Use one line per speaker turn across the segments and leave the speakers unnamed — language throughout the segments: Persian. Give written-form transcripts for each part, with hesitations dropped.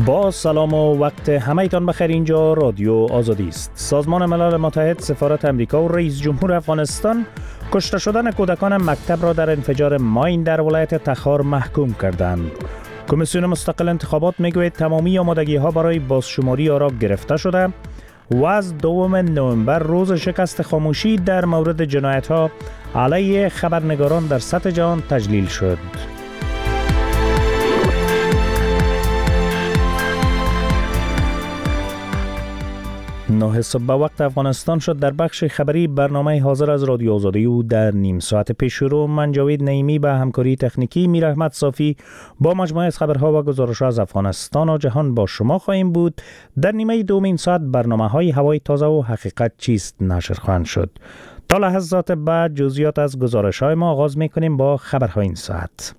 با سلام و وقت همه‌تان بخیر. اینجا رادیو آزادی است. سازمان ملل متحد، سفارت امریکا و رئیس جمهور افغانستان کشته شدن کودکان مکتب را در انفجار ماین در ولایت تخار محکوم کردند. کمیسیون مستقل انتخابات میگوید تمامی آمادگی‌ها برای بازشماری آرا گرفته شده و از 2 نوامبر روز شکست خاموشی در مورد جنایت‌ها علیه خبرنگاران در سطح جهان تجلیل شد. 9 صبح به وقت افغانستان شد. در بخش خبری برنامه حاضر از رادیو آزادی و در نیم ساعت پیش رو من جاوید نعیمی به همکاری تکنیکی میر احمد صافی با مجموعه از خبرها و گزارش‌ها از افغانستان و جهان با شما خواهیم بود. در نیمه دوم ساعت برنامه‌های هوای تازه و حقیقت چیست نشر خواهند شد. تا لحظات بعد جزئیات از گزارش‌های ما آغاز می‌کنیم با خبرهای این ساعت.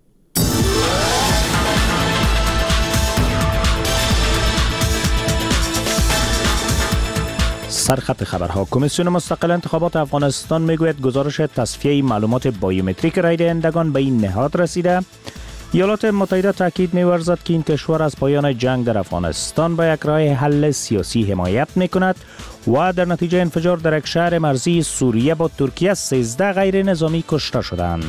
سرخط خبرها. کمیسیون مستقل انتخابات افغانستان میگوید گزارش تصفیه معلومات بایومتریک رای دهندگان به این نهاد رسیده. ایالات متحده تاکید می‌ورزد که این کشور از پایان جنگ در افغانستان با یک راه حل سیاسی حمایت می‌کند و در نتیجه انفجار در یک شهر مرزی سوریه با ترکیه 13 غیر نظامی کشته شدند.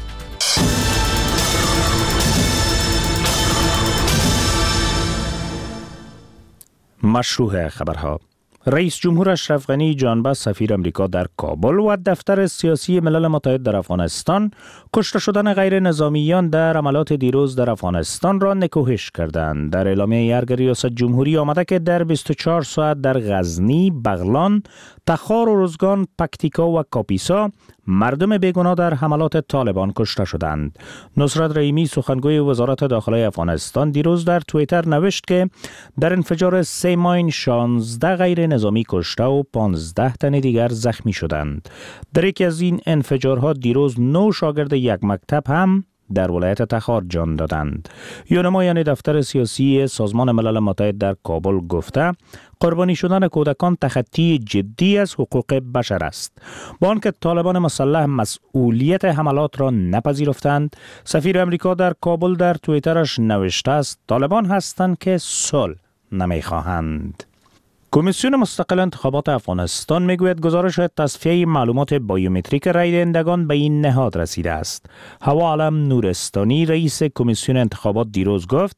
مشروع خبرها. رئیس جمهور اشرف غنی جانبه سفیر امریکا در کابل و دفتر سیاسی ملل متحد در افغانستان کشته شدن غیر نظامیان در حملات دیروز در افغانستان را نکوهش کردند. در اعلامیه ارگ ریاست جمهوری آمده که در 24 ساعت در غزنی، بغلان، تخار و روزگان، پکتیکا و کاپیسا مردم بیگناه در حملات طالبان کشته شدند. نصرت رحیمی سخنگوی وزارت داخله افغانستان دیروز در توییتر نوشت که در انفجار 3 ماین 16 غیر نظامی کشته و 15 تن دیگر زخمی شدند. در یکی از این انفجارها دیروز 9 شاگرد یک مکتب هم در ولایت تخار جان دادند. نماینده دفتر سیاسی سازمان ملل متحد در کابل گفته قربانی شدن کودکان تخطی جدی از حقوق بشر است. با آنکه طالبان مسلح مسئولیت حملات را نپذیرفتند، سفیر امریکا در کابل در توییترش نوشته است طالبان هستند که صلح نمیخواهند. کمیسیون مستقل انتخابات افغانستان میگوید گزارش تصفیه معلومات بایومتریک رای دهندگان به این نهاد رسیده است. هوا علم نورستانی رئیس کمیسیون انتخابات دیروز گفت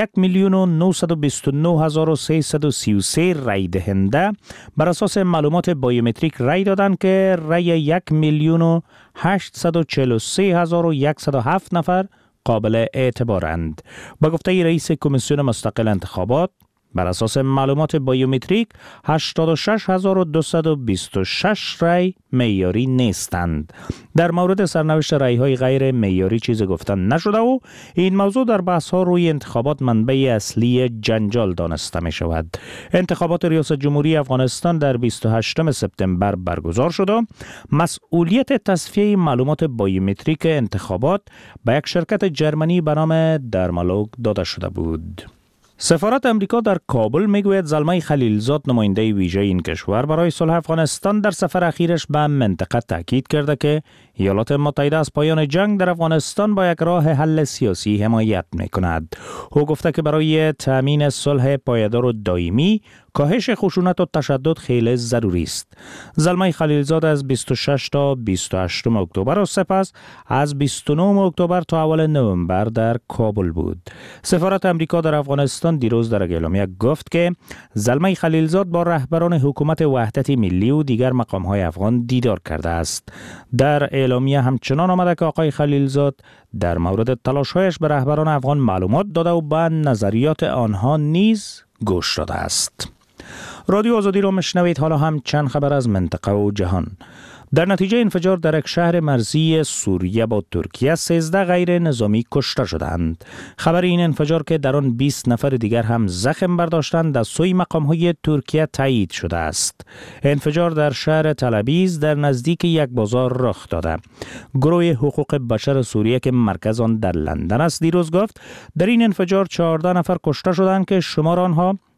1,929,333 رای دهنده بر اساس معلومات بایومتریک رای دادند که رای 1,843,107 نفر قابل اعتبارند. با گفته رئیس کمیسیون مستقل انتخابات بر اساس معلومات بایومتریک 86,226 رای معیاری نیستند. در مورد سرنوشت رای‌های غیر معیاری چیزی گفتن نشده و این موضوع در بحث‌ها روی انتخابات منبع اصلی جنجال دانسته می شود. انتخابات ریاست جمهوری افغانستان در 28 سپتامبر برگزار شد و مسئولیت تصفیه معلومات بایومتریک انتخابات به یک شرکت جرمنی به نام درمالوگ داده شده بود. سفارت امریکا در کابل میگوید زلمه خلیلزاد نماینده ویژه این کشور برای صلح افغانستان در سفر اخیرش به منطقه تاکید کرده که ایالات متحده از پایان جنگ در افغانستان با یک راه حل سیاسی حمایت میکند. او گفته که برای تامین صلح پایدار و دائمی کاهش خشونت و تشدد خیلی ضروری است. زلمه خلیلزاد از 26 تا 28 اکتبر و سپس از 29 اکتبر تا اول نوامبر در کابل بود. سفارت امریکا در افغانستان دیروز در اعلامیه گفت که زلمه خلیلزاد با رهبران حکومت وحدت ملی و دیگر مقام‌های افغان دیدار کرده است. در اعلامیه همچنان آمده که آقای خلیلزاد در مورد تلاش‌هایش به رهبران افغان معلومات داده و به نظریات آنها نیز گوش داده است. رادیو آزادی را مشنوید. حالا هم چند خبر از منطقه و جهان. در نتیجه انفجار در یک شهر مرزی سوریه با ترکیه 13 غیر نظامی کشته شدند. خبر این انفجار که در آن 20 نفر دیگر هم زخم برداشتند از سوی مقام‌های ترکیه تایید شده است. انفجار در شهر تل‌آبیز در نزدیک یک بازار رخ داده. گروه حقوق بشر سوریه که مرکز آن در لندن است دیروز گفت در این انفجار 14 نفر کشته شدند که شمار آنها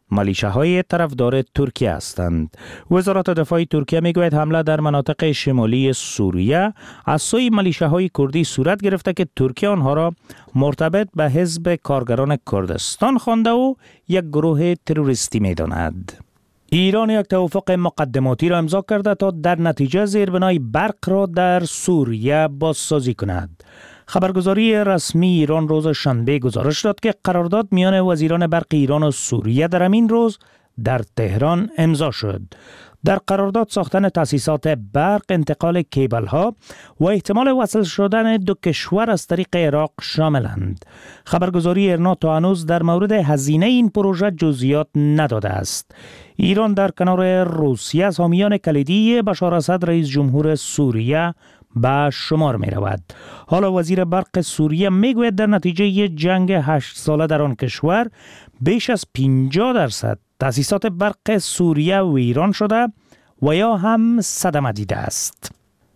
مالیشه‌های طرفدار ترکیه هستند. وزارت دفاع ترکیه میگوید حمله در مناطق شمالی سوریه از سوی مالیشه‌های کردی صورت گرفته که ترکیه آنها را مرتبط به حزب کارگران کردستان خوانده و یک گروه تروریستی می‌داند. ایران یک توافق مقدماتی را امضا کرده تا در نتیجه زیربنای برق را در سوریه بازسازی کند. خبرگزاری رسمی ایران روز شنبه گزارش داد که قرارداد میان وزیران برق ایران و سوریه در همین روز در تهران امضا شد. در قرارداد ساختن تأسیسات برق، انتقال کیبل ها و احتمال وصل شدن دو کشور از طریق عراق شاملند. خبرگزاری ایرنا تا هنوز در مورد هزینه این پروژه جزئیات نداده است. ایران در کنار روسیه از حامیان کلیدی بشار اسد رئیس جمهور سوریه به شمار می رود. حالا وزیر برق سوریه می گوید در نتیجه جنگ 8 ساله در آن کشور بیش از 50% تأسیسات برق سوریه ویران شده و یا هم صدمه دیده است.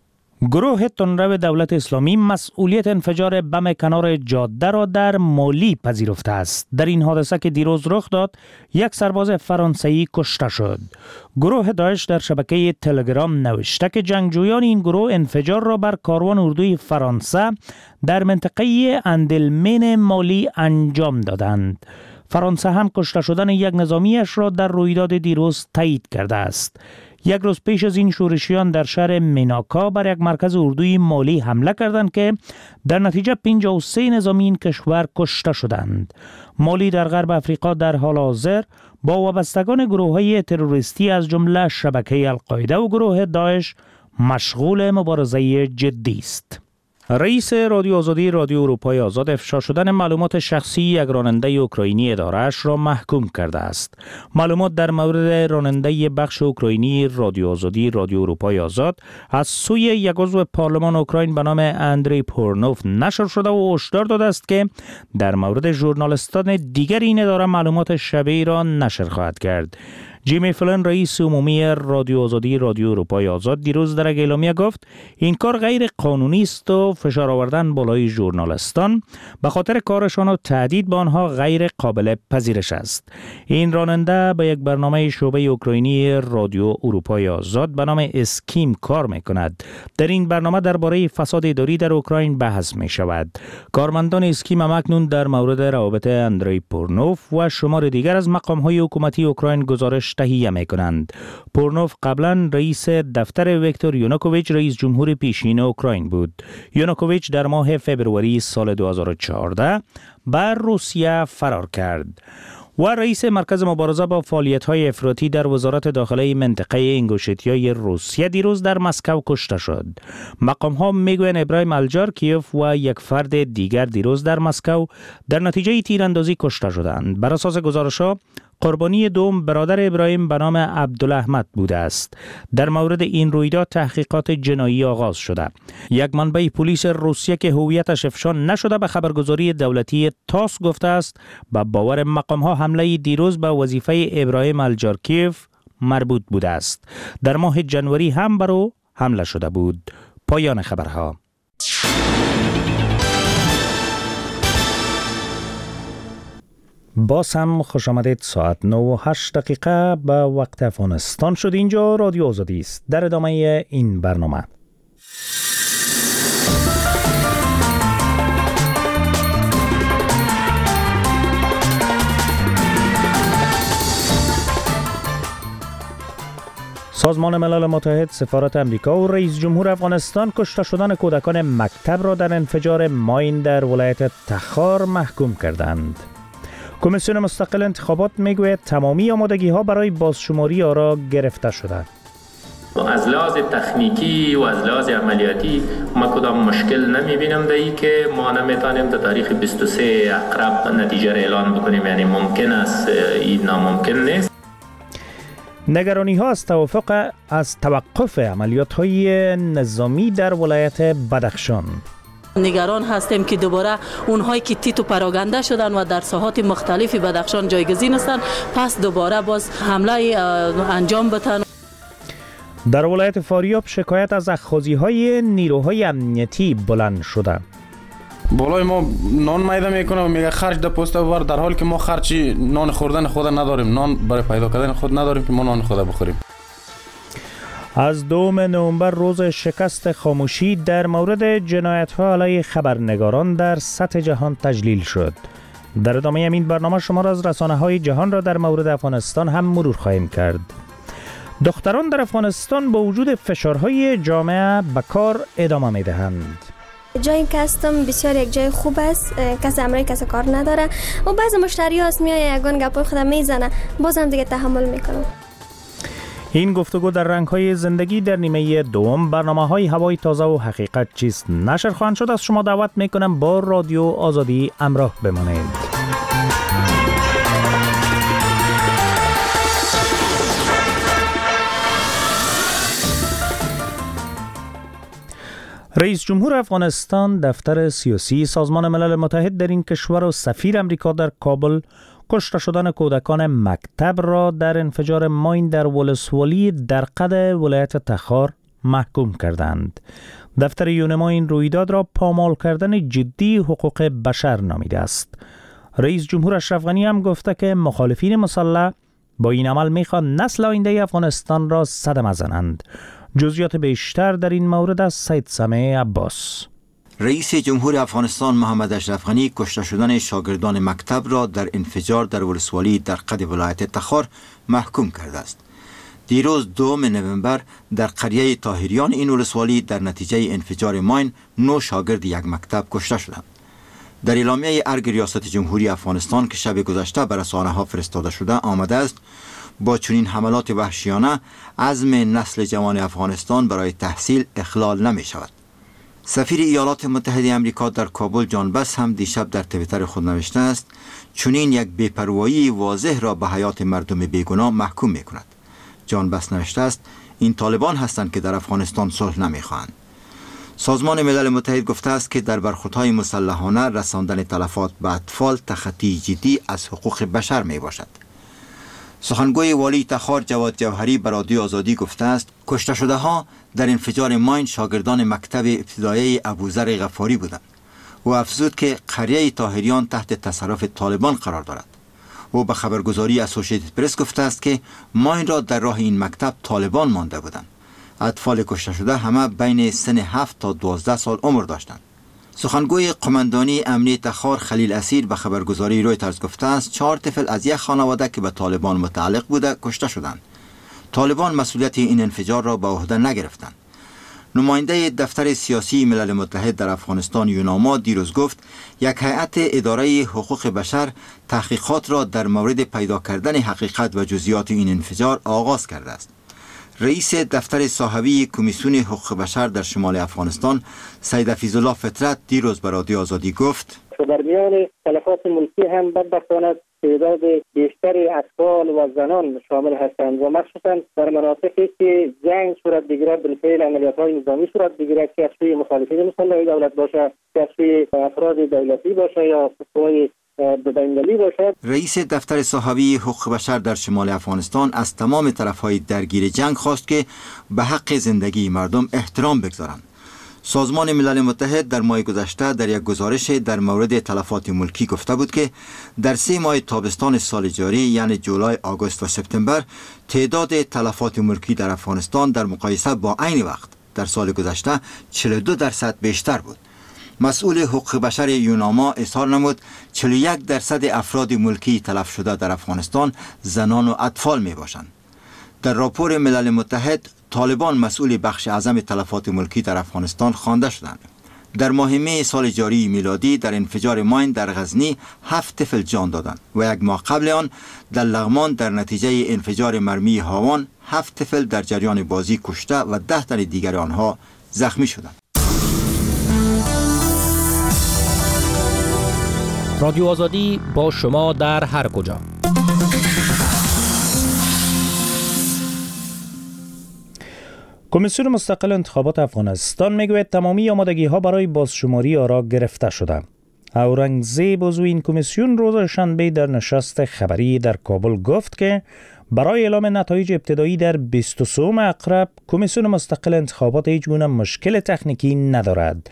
گروه تندرو دولت اسلامی مسئولیت انفجار بم کنار جاده را در مالی پذیرفته است. در این حادثه که دیروز رخ داد، یک سرباز فرانسوی کشته شد. گروه داعش در شبکه تلگرام نوشته که جنگجویان این گروه انفجار را بر کاروان اردوی فرانسه در منطقه اندلمن مالی انجام دادند. فرانسه هم کشته شدن یک نظامیش را در رویداد دیروز تایید کرده است. یک روز پیش از این شورشیان در شهر مناکا بر یک مرکز اردوی مالی حمله کردند که در نتیجه 53 نظامی این کشور کشته شدند. مالی در غرب افریقا در حال حاضر با وابستگان گروه‌های تروریستی از جمله شبکه القاعده و گروه داعش مشغول مبارزه جدی است. رئیس رادیو آزادی رادیو اروپای آزاد افشا شدن معلومات شخصی یک راننده اوکراینی اداره‌اش را محکوم کرده است. معلومات در مورد راننده بخش اوکراینی رادیو آزادی رادیو اروپای آزاد از سوی یک عضو پارلمان اوکراین به نام اندری پورنوف نشر شده و هشدار داده است که در مورد ژورنالیستان دیگر این اداره معلومات شبیه را نشر خواهد کرد. جیمی فلن رئیس عمومی رادیو آزادی رادیو اروپای آزاد دیروز در اعلامیه گفت این کار غیر قانونی است و فشار آوردن بالای ژورنالیستان به خاطر کارشان و تهدید به آنها غیر قابل پذیرش است. این راننده به یک برنامه شعبه اوکراینی رادیو اروپای آزاد به نام اسکیم کار می‌کند. در این برنامه درباره فساد اداری در اوکراین بحث می‌شود. کارمندان اسکیم اکنون در مورد روابط اندری پورنوف و شمار دیگر از مقام‌های حکومتی اوکراین گزارش تهیه می‌کنند. پورنوف قبلا رئیس دفتر ویکتور یانوکوویچ رئیس جمهور پیشین اوکراین بود. یانوکوویچ در ماه فوریه سال 2014 بر روسیه فرار کرد و رئیس مرکز مبارزه با فعالیت‌های افراطی در وزارت داخله منطقه انگوشتیای روسیه دیروز در مسکو کشته شد. مقام‌ها میگویند ابراهیم الجارکیف و یک فرد دیگر دیروز در مسکو در نتیجه تیراندازی کشته شدند. بر اساس گزارش‌ها قربانی دوم برادر ابراهیم به نام عبدالاحمد بوده است. در مورد این رویداد تحقیقات جنایی آغاز شده. یک منبع پلیس روسیه که هویتش افشا نشده به خبرگزاری دولتی تاس گفته است به باور مقام‌ها حمله دیروز به وظیفه ابراهیم الجارکیف مربوط بوده است. در ماه جنوری هم بر او حمله شده بود. پایان خبرها. باز هم خوش آمدید. ساعت 9:08 به وقت افغانستان شد. اینجا رادیو آزادی است. در ادامه این برنامه سازمان ملل متحد، سفارت امریکا و رئیس جمهور افغانستان کشته شدن کودکان مکتب را در انفجار ماین در ولایت تخار محکوم کردند. کمیسیون مستقل انتخابات میگوید تمامی آمادگی‌ها برای بازشماری آرا گرفته شده.
از لحاظ تکنیکی و از لحاظ عملیاتی ما کدام مشکل نمی‌بینم در این که ما نمی‌توانیم تا تاریخ 23 اقرب نتیجه را اعلان بکنیم. یعنی ممکن است، این ناممکن نیست.
نگرانی‌ها از توقف عملیات‌های نظامی در ولایت بدخشان.
نگران هستیم که دوباره اونهایی که تیتو پراگنده شدن و در ساحات مختلفی بدخشان جایگزین هستند پس دوباره باز حمله انجام بدن.
در ولایت فاریاب شکایت از اخاذی‌های نیروهای امنیتی بلند شده.
بالای ما نان میده میکنه و میگه خرج در پست ببر، در حالی که ما خرچی نان خوردن خود نداریم، نان برای پیدا کردن خود نداریم که ما نان خود بخوریم.
از 2 نوامبر روز شکست خاموشی در مورد جنایت‌ها علیه خبرنگاران در سطح جهان تجلیل شد. در ادامه این برنامه شما را از رسانه‌های جهان را در مورد افغانستان هم مرور خواهیم کرد. دختران در افغانستان با وجود فشارهای جامعه به کار ادامه می‌دهند.
جایی که هستم بسیار یک جای خوب است، کسی امری کسی کار نداره و بعضی مشتری هست میای یگان گپای خودم میزنه، بازم دیگه تحمل میکنم.
این گفتگو در رنگ‌های زندگی در نیمه دوم برنامه‌های هوای تازه و حقیقت چیست نشر خواهند شد. از شما دعوت میکنم با رادیو آزادی همراه بمانید. رئیس جمهور افغانستان دفتر سیاسی سازمان ملل متحد در این کشور و سفیر امریکا در کابل کشته شدن کودکان مکتب را در انفجار ماین در ولسوالی درقد ولایت تخار محکوم کردند. دفتر یونما این رویداد را پامال کردن جدی حقوق بشر نامیده است. رئیس جمهور اشرف غنی هم گفته که مخالفین مسلح با این عمل میخوان نسل آینده افغانستان را صدمه زنند. جزئیات بیشتر در این مورد از سید سمیع عباس.
رئیس جمهور افغانستان محمد اشرف غنی کشته شدن شاگردان مکتب را در انفجار در ولسوالی درقد ولایت تخار محکوم کرده است. دیروز 2 نوامبر در قریه طاهریان این ولسوالی در نتیجه انفجار ماین 9 شاگرد یک مکتب کشته شدند. در اعلامیه ارگ ریاست جمهوری افغانستان که شب گذشته بر رسانه‌ها فرستاده شده آمده است با چنین حملات وحشیانه عزم نسل جوان افغانستان برای تحصیل اخلال نمی شود. سفیر ایالات متحده آمریکا در کابل جان بس هم دیشب در توییتر خود نوشته است چنین یک بی‌پروایی واضح را به حیات مردم بیگناه محکوم می کند. جان بس نوشته است این طالبان هستند که در افغانستان صلح نمی خواهند. سازمان ملل متحد گفته است که در برخوردهای مسلحانه رساندن تلفات به اطفال تخطی جدی از حقوق بشر می باشد. سخنگوی والی تخار جواد جوهری به رادیو آزادی گفته است کشته شده ها در انفجار ماین شاگردان مکتب ابتدایی ابوذر غفاری بودند. او افزود که قریه طاهریان تحت تصرف طالبان قرار دارد. او به خبرگزاری اسوسییتد پرس گفته است که ماین را در راه این مکتب طالبان مانده بودند. اطفال کشته شده همه بین سن 7 تا 12 سال عمر داشتند. سخنگوی قماندانی امنیه تخار خلیل اسیر به خبرگزاری رویترز گفته است 4 طفل از یک خانواده که به طالبان متعلق بوده کشته شدند. طالبان مسئولیت این انفجار را به عهده نگرفتند. نماینده دفتر سیاسی ملل متحد در افغانستان یوناما دیروز گفت یک هیئت اداره حقوق بشر تحقیقات را در مورد پیدا کردن حقیقت و جزئیات این انفجار آغاز کرده است. رئیس دفتر صاحبی کمیسیون حقوق بشر در شمال افغانستان سید حفیظالله فطرت دیروز به رادیو آزادی گفت
در میان تلفات ملکی هم بدبختانه تعداد بیشتری اطفال و زنان شامل هستند و مخصوصا در مناطقی که جنگ صورت بگیرد بالفعل عملیات‌های نظامی صورت بگیرد که از سوی مخالفین مسلح دولت باشه که از سوی افراد دولتی باشه یا قوای بین‌المللی باشد.
رئیس دفتر صاحبی حقوق بشر در شمال افغانستان از تمام طرف‌های درگیر جنگ خواست که به حق زندگی مردم احترام بگذارند. سازمان ملل متحد در ماه گذشته در یک گزارش در مورد تلفات ملکی گفته بود که در 3 ماه تابستان سال جاری یعنی جولای، آگوست و سپتامبر تعداد تلفات ملکی در افغانستان در مقایسه با عین وقت در سال گذشته 42% بیشتر بود. مسئول حقوق بشر یوناما اظهار نمود 41% افراد ملکی تلف شده در افغانستان زنان و اطفال می باشند. در راپور ملل متحد طالبان مسئول بخش اعظم تلفات ملکی در افغانستان خوانده شدند. در ماه می سال جاری میلادی در انفجار ماین در غزنی 7 طفل جان دادند و یک ماه قبل آن در لغمان در نتیجه انفجار مرمی هاوان 7 طفل در جریان بازی کشته و 10 تن دیگر آنها زخمی شدند.
رادیو آزادی با شما در هر کجا.
کمیسیون مستقل انتخابات افغانستان میگوید تمامی آمادگی ها برای بازشماری آرا گرفته شده. اورنگزیب عضو این کمیسیون روز شنبه در نشست خبری در کابل گفت که برای اعلام نتایج ابتدایی در 23 اکتبر کمیسیون مستقل انتخابات هیچ گونه مشکل تکنیکی ندارد.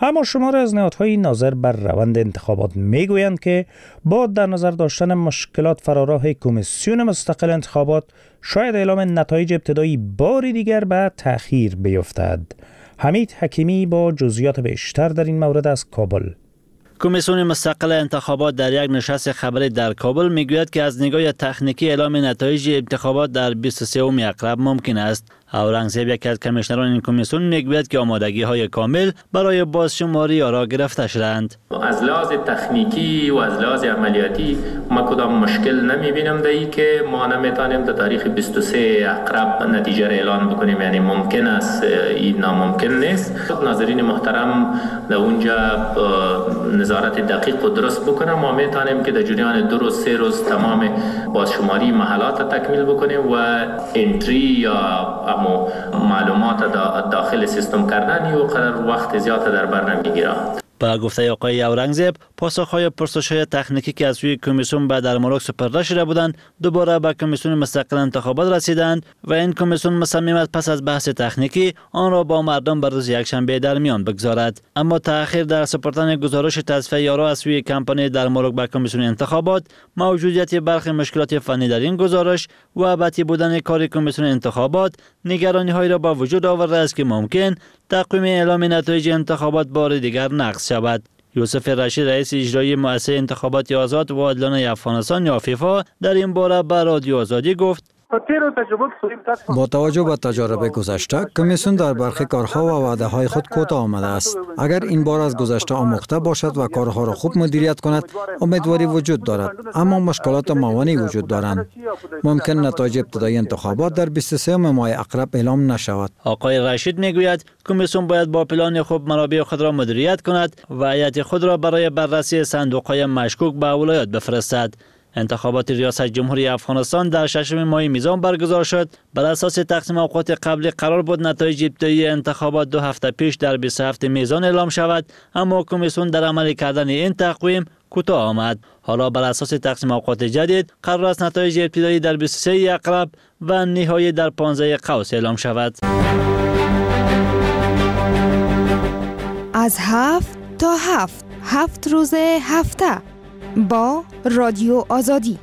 اما شماری از نهادهای ناظر بر روند انتخابات میگویند که با در نظر داشتن مشکلات فراراه کمیسیون مستقل انتخابات شاید اعلام نتایج ابتدایی باری دیگر به تأخیر بیفتد. حمید حکیمی با جزئیات بیشتر در این مورد از کابل.
کمیسیون مستقل انتخابات در یک نشست خبری در کابل میگوید که از نگاه تکنیکی اعلام نتایج انتخابات در 23 اکرب ممکن است. اورنگزیب یکی از کمیشنران این کمیسیون میگوید که آمادگی های کامل برای بازشماری آرا گرفته شدند.
از لحاظ تکنیکی و از لحاظ عملیاتی ما کدام مشکل نمیبینم در این که ما نمیتونیم در تاریخ 23 اکرب نتیجه را اعلان بکنیم. یعنی ممکن است، این ناممکن نیست. ناظرین محترم در اونجا نظارت دقیق و درست بکنم. ما میتونیم که در جریان 2 روز 3 روز تمام بازشماری محلات تکمیل بکنیم و انتری یا معلومات داخل سیستم کردن و قدر وقت زیاد در بر نمیگیره.
با گفته آقای اورنگزیب، پاسخهای پرسش‌های تکنیکی که از سوی کمیسیون به در مورد سپرده شده بودند دوباره به کمیسیون مستقل انتخابات رسیدند و این کمیسیون مصمم است پس از بحث تکنیکی آن را با مردم بر روز یکشنبه در میان بگذارد. اما تأخیر در سپردن گزارش تصفیه آرا از سوی کمپانی در مورد به کمیسیون انتخابات، موجودیت برخی مشکلات فنی در این گزارش و ابدی بودن کار کمیسیون انتخابات نگرانی‌هایی را با وجود آورده است که ممکن تقویم اعلام نتایج انتخابات بار دیگر نقض شود. یوسف رشید رئیس اجرایی مؤسسه انتخابات آزاد و عادلانه افغانستان یا فیفا در این باره به رادیو آزادی گفت:
با توجه به تجربه گذشته، کمیسیون در برخی کارها و وعده‌های خود کوتاه آمده است. اگر این بار از گذشته آموخته باشد و کارها را خوب مدیریت کند، امیدواری وجود دارد، اما مشکلات موانعی وجود دارند. ممکن نتایج ابتدایی انتخابات در 23 ماه اکرب اعلام نشود.
آقای رشید میگوید کمیسیون باید با پلان خوب منابع خود را مدیریت کند و هیئت خود را برای بررسی صندوق‌های مشکوک به ولایات بفرستد. انتخابات ریاست جمهوری افغانستان در 6 ماه میزان برگزار شد. بر اساس تقسیم اوقات قبلی قرار بود نتایج ابتدایی انتخابات 2 هفته پیش در 27 میزان اعلام شود، اما کمیسیون در عملی کردن این تقویم کوتاه آمد. حالا بر اساس تقسیم اوقات جدید قرار است نتایج ابتدایی در 23 اکرب و نهایی در 15 قوس اعلام شود.
از 7 تا 7 روز هفته با رادیو آزادی.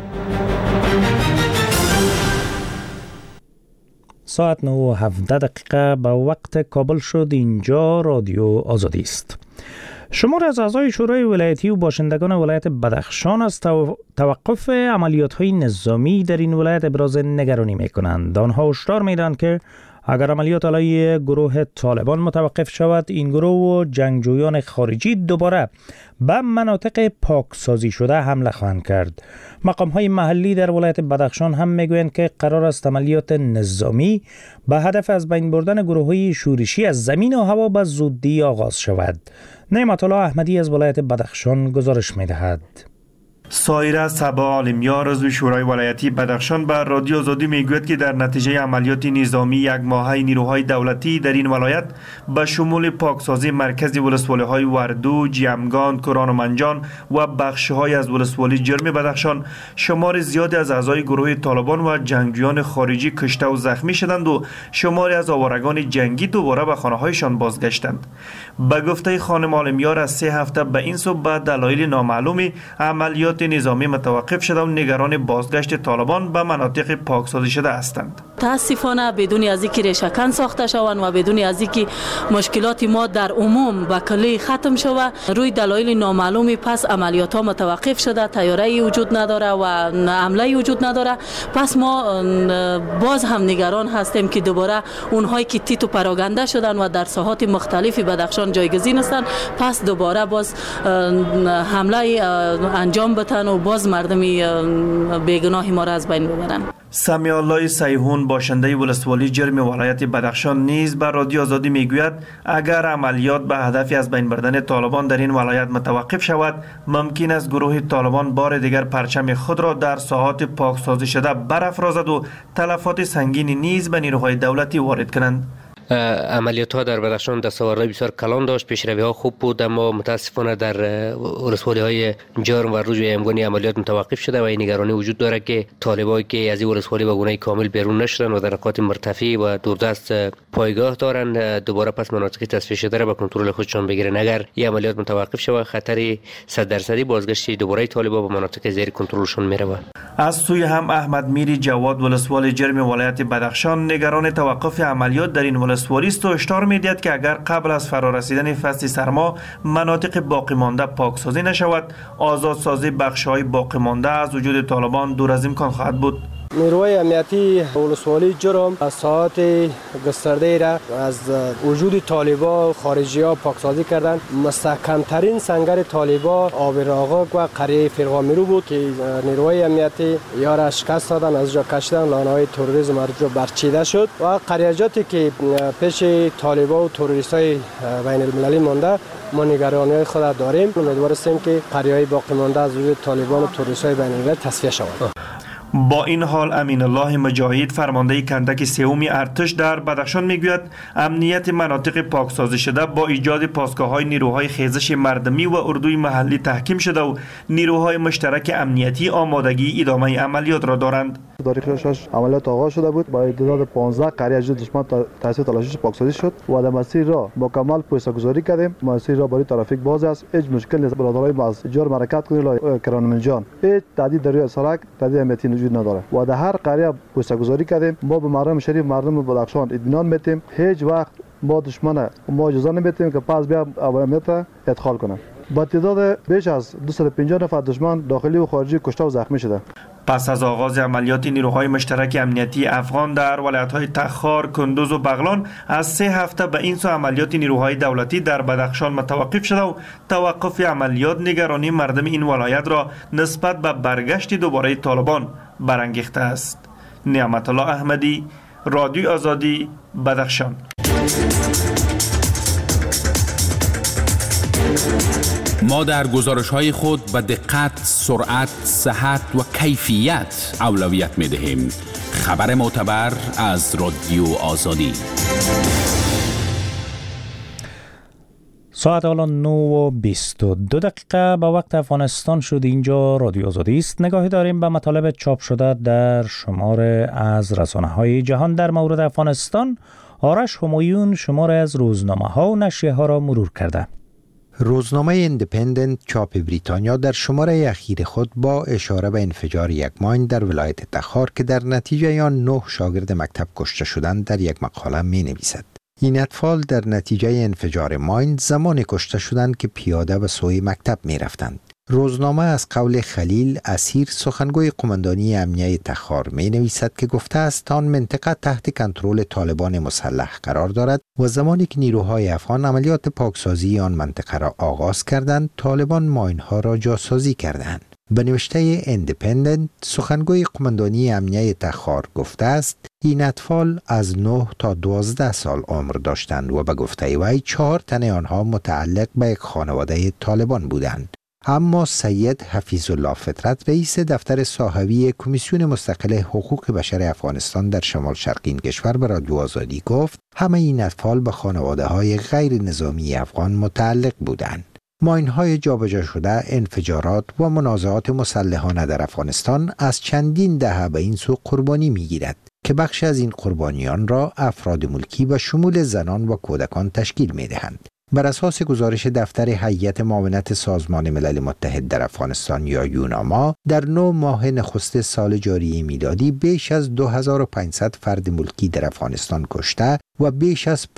ساعت 9:17 به وقت کابل شد. اینجا رادیو آزادی است. شمار از اعضای شورای ولایتی و باشندگان ولایت بدخشان از توقف عملیات‌های نظامی در این ولایت ابراز نگرانی می‌کنند. آنها هشدار می‌دهند که اگر عملیات علیه گروه طالبان متوقف شود، این گروه و جنگجویان خارجی دوباره به مناطق پاکسازی شده حمله خواهند کرد. مقام‌های محلی در ولایت بدخشان هم میگویند که قرار است عملیات نظامی به هدف از بین بردن گروه‌های شورشی از زمین و هوا به زودی آغاز شود. نعمت الله احمدی از ولایت بدخشان گزارش می‌دهد.
سایره صبا عالمیار عضو شورای ولایتی بدخشان بر رادیو آزادی میگوید که در نتیجه عملیات نظامی یک ماهه نیروهای دولتی در این ولایت به شمول پاکسازی مرکزی ولسوالی‌های وردو، جیمگان، کران و منجان و بخش‌های از ولسوالی جرم بدخشان شمار زیادی از اعضای گروه طالبان و جنگجویان خارجی کشته و زخمی شدند و شماری از آوارگان جنگی دوباره به خانه‌هایشان بازگشتند. به گفته خانم عالمیار از 3 هفته به این سو به دلایل نامعلومی عملیات نظامی متوقف شده و نگران بازگشت طالبان به مناطق پاکسازی شده هستند.
تاسفانه بدون از اینکه ریشه‌کن ساخته شوند و بدون از اینکه مشکلات ما در عموم به کلی ختم شود، روی دلایل نامعلومی پس عملیات ها متوقف شده، تیاری وجود نداره و حمله وجود نداره. پس ما باز هم نگران هستیم که دوباره اونهایی که تیت و پراگنده شدن و در ساحات مختلفی بدخشان جایگزین هستند، پس دوباره باز حمله انجام بدن و باز مردمی بیگناه ما را از بین ببرن.
سمیع الله سیحون باشنده ولسوالی جرم ولایت بدخشان نیز بر رادیو آزادی میگوید اگر عملیات به هدفی از بین بردن طالبان در این ولایت متوقف شود، ممکن است گروه طالبان بار دیگر پرچم خود را در ساحات پاکسازی شده برافرازد و تلفات سنگینی نیز به نیروهای دولتی وارد کنند.
عملیات ها در بدخشان دستاوردهای بسیار کلان داشت، پیشروی ها خوب بود، اما متاسفانه در ولسوالی های جرم و رجوع امگانی عملیات متوقف شده و این نگرانی وجود داره که طالبایی که از این ولسوالی به گونه کامل بیرون نشدن و در نقاط مرتفع و دوردست پایگاه دارند، دوباره پس مناطق تصفیه شده را به کنترل خودشان بگیرن. اگر این عملیات متوقف شود، خطر 100% بازگشت دوباره طالبا به مناطق زیر کنترلشون میره.
از سوی هم احمد میری جواد ولسوالی جرم ولایت بدخشان نگران توقف عملیات در این ولسوالی است و هشدار می‌دهد که اگر قبل از فرارسیدن فصل سرما مناطق باقی مانده پاکسازی نشود، آزادسازی بخش‌های باقی مانده از وجود طالبان دور از امکان خواهد بود.
نیروهای امنیتی ولسوالی جرم از ساعات گسترده را از وجود طالبا خارجی ها پاکسازی کردند. مستحکمترین سنگر طالبا آبراغاک و قریه فرغامیرو بود که نیروهای امنیتی یا را شکست دادن، از جا کشیدن، لانه‌های تروریسم از جا برچیده شد و قریاجاتی که پیش طالبا و تروریست‌های بین المللی مانده ما نگرانی خود داریم. امیدوار هستیم که قریه‌های باقی مانده از وجود طالبان و تروریست‌های بین المللی تصفیه شود.
با این حال امین الله مجاهد فرمانده کندک سوم ارتش در بدخشان میگوید امنیت مناطق پاکسازی شده با ایجاد پاسگاه‌های نیروهای خیزش مردمی و اردوی محلی تحکیم شده و نیروهای مشترک امنیتی آمادگی ادامه عملیات را دارند.
تاریخ 6 عملیات آغاز شده بود با تعداد 15 قریه از دشمن توسط تلاشش پاکسازی شد و در مسیر را مکمل پویسه‌گذاری کردیم. مسیر را برای ترافیک باز است، هیچ مشکل نیست. برادرای ما از جور حرکت کنید کرانمن جان، هیچ تهدید در روی سرک تهدید امنیتی وجود نداره و در هر قریه پویسه‌گذاری کردیم. ما به مردم شریف مردم بدخشان اطمینان میدیم، هیچ وقت ما دشمن ما اجازه نمیدیم که پس بیا امنیت ادخال کنه. با تعداد بیش از 250 نفر دشمن داخلی و خارجی کشته و زخمی شده.
پس از آغاز عملیات نیروهای مشترک امنیتی افغان در ولایت‌های تخار، کندوز و بغلان از 3 هفته به این سو عملیات نیروهای دولتی در بدخشان متوقف شده و توقف عملیات نگرانی مردم این ولایت را نسبت به برگشت دوباره طالبان برانگیخته است. نعمت الله احمدی، رادیو آزادی، بدخشان.
ما در گزارش‌های خود به دقت، سرعت، صحت و کیفیت اولویت می‌دهیم. خبر معتبر از رادیو آزادی.
ساعت الان 9:22 به وقت افغانستان شد. اینجا رادیو آزادی است. نگاهی داریم به مطالب چاپ شده در شماره از رسانه‌های جهان در مورد افغانستان. آرش همایون شماره از روزنامه‌ها و نشریه‌ها را مرور کرده.
روزنامه ایندیپندنت چاپ بریتانیا در شماره اخیر خود با اشاره به انفجار یک ماین در ولایت تخار که در نتیجه آن 9 شاگرد مکتب کشته شدند در یک مقاله می نویسد. این اطفال در نتیجه انفجار ماین زمان کشته شدند که پیاده به سوی مکتب می رفتند. روزنامه از قول خلیل اسیر سخنگوی قماندانی امنیه تخار می نویسد که گفته است آن منطقه تحت کنترل طالبان مسلح قرار دارد و زمانی که نیروهای افغان عملیات پاکسازی آن منطقه را آغاز کردند، طالبان ماینها را جاسازی کردند. به نوشته ایندیپندنت سخنگوی قماندانی امنیه تخار گفته است این اطفال از 9 تا 12 سال عمر داشتند و به گفته وی 4 تن آنها متعلق به یک خانواده طالبان بودند. اما سید حفیظ الله فطرت رئیس دفتر صاحبی کمیسیون مستقل حقوق بشر افغانستان در شمال شرقی این کشور به رادیو آزادی گفت همه این اطفال به خانواده های غیر نظامی افغان متعلق بودند. ماین‌های جابجا شده، انفجارات و منازعات مسلحانه در افغانستان از چندین دهه به این سو قربانی می‌گیرد که بخش از این قربانیان را افراد ملکی به شمول زنان و کودکان تشکیل می‌دهند. بر اساس گزارش دفتر هیئت معاونت سازمان ملل متحد در افغانستان یا یوناما در 9 ماه نخست سال جاری میلادی بیش از 2500 فرد ملکی در افغانستان کشته و بیش از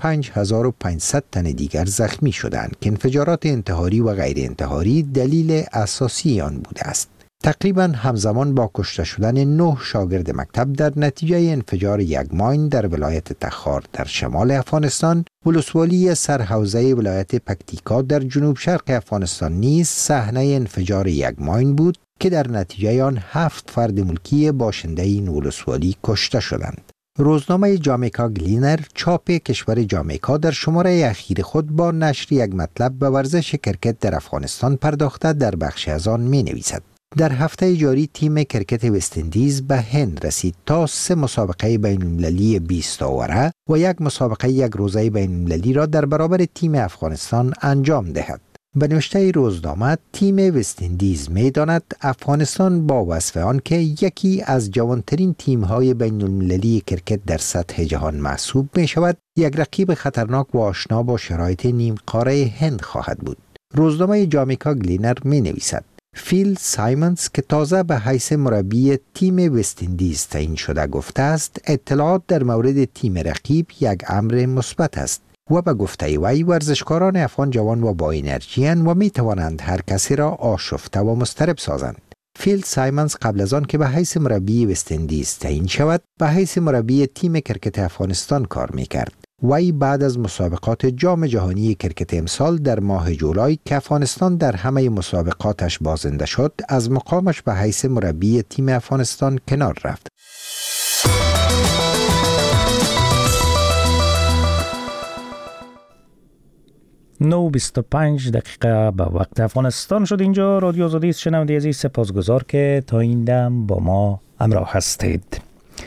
5500 تن دیگر زخمی شدند که انفجارات انتحاری و غیر انتحاری دلیل اساسی آن بوده است. تقریباً همزمان با کشته شدن 9 شاگرد مکتب در نتیجه انفجار یک ماین در ولایت تخار در شمال افغانستان، ولسوالی سرحوزه ولایت پکتیکا در جنوب شرق افغانستان نیز صحنه انفجار یک ماین بود که در نتیجه آن 7 فرد ملکی باشنده این ولسوالی کشته شدند. روزنامه جامیکا گلینر چاپ کشور جامیکا در شماره اخیر خود با نشر یک مطلب به ورزش کرکت در افغانستان پرداخته در بخش از آن می نویسد. در هفته جاری تیم کرکت وست اندیز به هند رسید تا 3 مسابقه بین المللی 20 اوره و 1 مسابقه 1 روزه بین المللی را در برابر تیم افغانستان انجام دهد. به نوشته روزنامه تیم وست اندیز می داند افغانستان با وصف آن که یکی از جوانترین تیم‌های بین المللی کرکت در سطح جهان محسوب می شود، یک رقیب خطرناک و آشنا با شرایط نیم قاره هند خواهد بود. روزنامه جامیکا گلینر می نویسد فیل سایمنز که تازه به حیث مربی تیم وست اندیز تعیین شده گفته است اطلاعات در مورد تیم رقیب یک امر مثبت است و به گفته وی ورزشکاران افغان جوان و با انرژی اند و می توانند هر کسی را آشفته و مضطرب سازند. فیل سایمنز قبل از آن که به حیث مربی وست اندیز تعیین شود به حیث مربی تیم کرکت افغانستان کار می کرد. وی بعد از مسابقات جام جهانی کرکت امسال در ماه جولای که افغانستان در همه مسابقاتش بازنده شد از مقامش به حیث مربی تیم افغانستان کنار رفت.
9:25 دقیقه به وقت افغانستان شد. اینجا رادیو آزادی است. شنونده عزیز سپاسگزار که تا این دم با ما همراه هستید.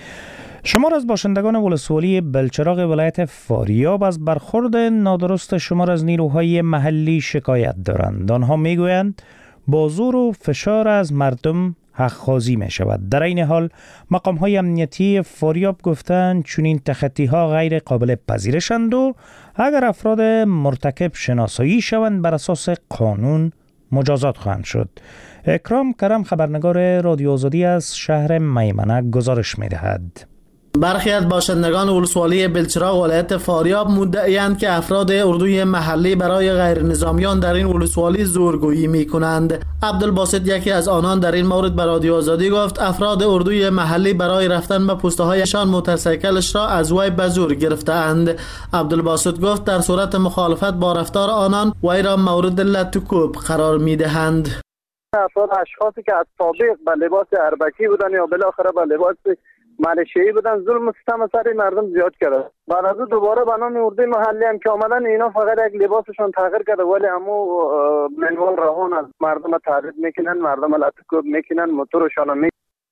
شمار از باشندگان ولسوالی بلچراغ ولایت فاریاب از برخورد نادرست شمار از نیروهای محلی شکایت دارند. آنها میگویند با زور و فشار از مردم حق‌خوازی می شود. در این حال مقام های امنیتی فاریاب گفتند چون این تخطی ها غیر قابل پذیرشند و اگر افراد مرتکب شناسایی شوند بر اساس قانون مجازات خواهند شد. اکرام کرم خبرنگار رادیو آزادی از شهر میمنه گزارش می دهد.
برخی از باشندگان ولسوالی بلچراغ ولایت فاریاب مدعی‌اند که افراد اردوی محلی برای غیر نظامیان در این ولسوالی زورگویی می‌کنند. عبدالباسط یکی از آنان در این مورد به رادیو آزادی گفت افراد اردوی محلی برای رفتن به پست‌هایشان موتورسیکلش را از وی به زور گرفته‌اند. عبدالباسط گفت در صورت مخالفت با رفتار آنان وی را مورد لطوکوب قرار می‌دهند.
افراد اشخاصی که از سابق به لباس اربکی بودن یا بالاخره به لباس مالشیایی بودن ظلم و ستم سر مردم زیاد کرده. بعد از دوباره به نام اردوی محلی هم که آمدن اینا فقط یک لباسشون تغییر کرده ولی همو منوال روان از مردم تهدید میکنن، مردم لطوکوب میکنن، موتورشان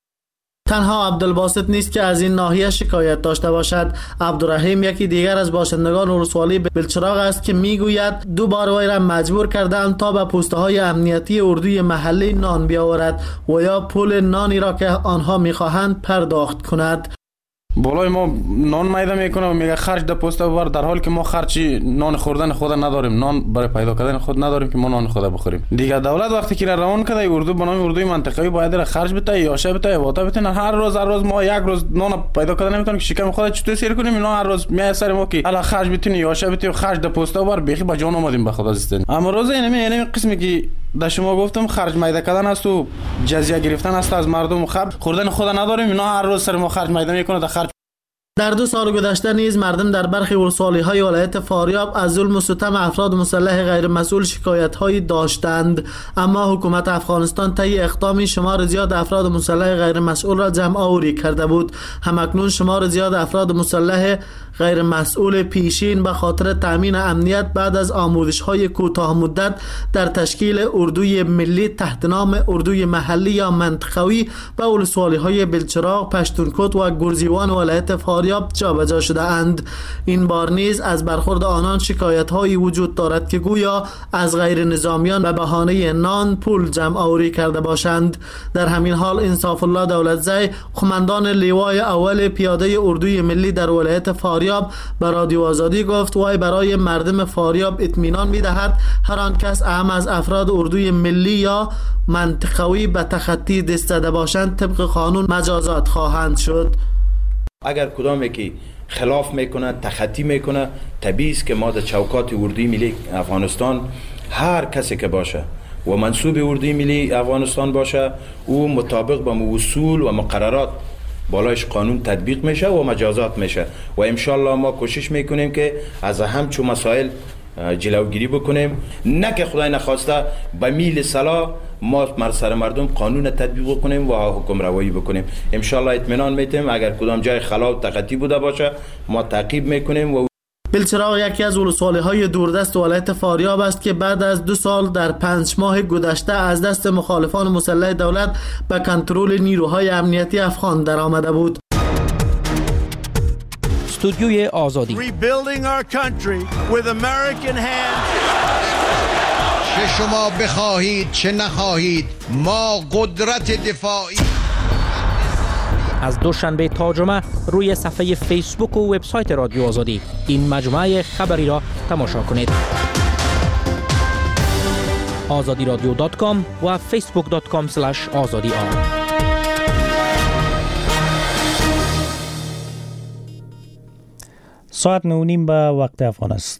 تنها عبدالباسط نیست که از این ناحیه شکایت داشته باشد. عبدالرحیم یکی دیگر از باشندگان ولسوالی بلچراغ است که میگوید دو بار وی را مجبور کردند تا به پست‌های امنیتی اردوی محلی نان بیاورد و یا پول نانی را که آنها میخواهند پرداخت کند.
بالای ما نان میده میکنه و میگه خرج ده پست ببر، در حالی که ما خرچی نان خوردن خود نداریم، نان برای پیدا کردن خود نداریم که ما نان خود بخوریم. دیگه دولت وقتی که روان کرده اردو به نام اردوی منطقه‌ای باید را خرج بده یا شه بده واتا بده. هر روز ما یک روز نان پیدا کردن نمیتونیم که شکم خود چطور سیر کنیم. اینا هر روز میای سر ما که الا خرج بتونی یا شه بده خرج ده پست ببر بیخی با جان اومدیم به خدا زیستن. اما روز اینم قسمی که در شما گفتم خرج میده کردن است و جزیه گرفتن است از مردم خب خوردن خود نداریم. اینا هر روز سر ما خرج میده میکنه. خرج
در 2 سال گذشته نیز مردم در برخی ولسوالی‌های ولایت فاریاب از ظلم و ستم افراد مسلح غیر مسئول شکایت‌هایی داشتند، اما حکومت افغانستان طی اقدامی شمار زیاد افراد مسلح غیر مسئول را جمع آوری کرده بود. همکنون شمار زیاد افراد مسلح غیر مسئول پیشین به خاطر تامین امنیت بعد از آموزش‌های کوتاه مدت در تشکیل اردوی ملی تحت نام اردوی محلی یا منطقوی به ولسوالی‌های بلچراغ، پشتونکوت و گرزیوان ولایت فاریاب جابجا شده اند. این بار نیز از برخورد آنان شکایت‌هایی وجود دارد که گویا از غیر نظامیان به بهانه نان پول جمع آوری کرده باشند. در همین حال انصاف الله دولتزی قماندان لیوای اول پیاده اردوی ملی در ولایت فاریاب به رادیو آزادی گفت وای برای مردم فاریاب اطمینان می‌دهد هر آن کس اهم از افراد اردوی ملی یا منطقوی به تخطی دست زده باشند طبق قانون مجازات خواهند شد.
اگر کدامی که خلاف میکنه تخطی میکنه طبیعی است که ما در چوکات اردوی ملی افغانستان هر کسی که باشه و منسوب اردوی ملی افغانستان باشه او مطابق با اصول و مقررات بالایش قانون تطبیق میشه و مجازات میشه و انشالله ما کوشش میکنیم که از همچون مسائل جلوگیری بکنیم، نه که خدای نخواسته به میل صلاح ما سر مردم قانون تطبیق کنیم و حکم روایی بکنیم. انشالله اطمینان میتیم اگر کدام جای خلا و تخطی بوده باشه ما تعقیب میکنیم و
بلچراغ یکی از ولسوالی‌های دوردست ولایت فاریاب است که بعد از 2 سال در 5 ماه گذشته از دست مخالفان مسلح دولت به کنترل نیروهای امنیتی افغان درآمده بود.
استودیوی آزادی.
چه شما بخواهید چه نخواهید ما قدرت دفاعی.
از دوشنبه تا جمعه روی صفحه فیسبوک و وبسایت رادیو آزادی این مجموعه خبری را تماشا کنید. azadiradyo.com و facebook.com/azadi.
ساعت 9:30 به وقت افغان است.